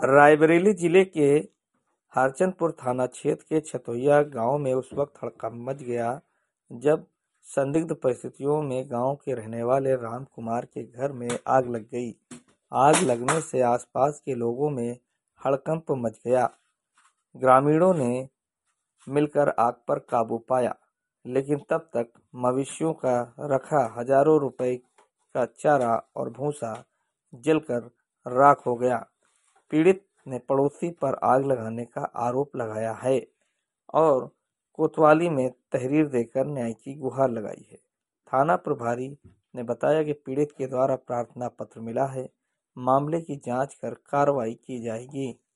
रायबरेली जिले के हरचंदपुर थाना क्षेत्र के छतोइया गांव में उस वक्त हड़कंप मच गया जब संदिग्ध परिस्थितियों में गांव के रहने वाले राम कुमार के घर में आग लग गई। आग लगने से आसपास के लोगों में हड़कंप मच गया। ग्रामीणों ने मिलकर आग पर काबू पाया, लेकिन तब तक मवेशियों का रखा हजारों रुपए का चारा और भूसा जलकर राख हो गया। पीड़ित ने पड़ोसी पर आग लगाने का आरोप लगाया है और कोतवाली में तहरीर देकर न्याय की गुहार लगाई है। थाना प्रभारी ने बताया कि पीड़ित के द्वारा प्रार्थना पत्र मिला है, मामले की जांच कर कार्रवाई की जाएगी।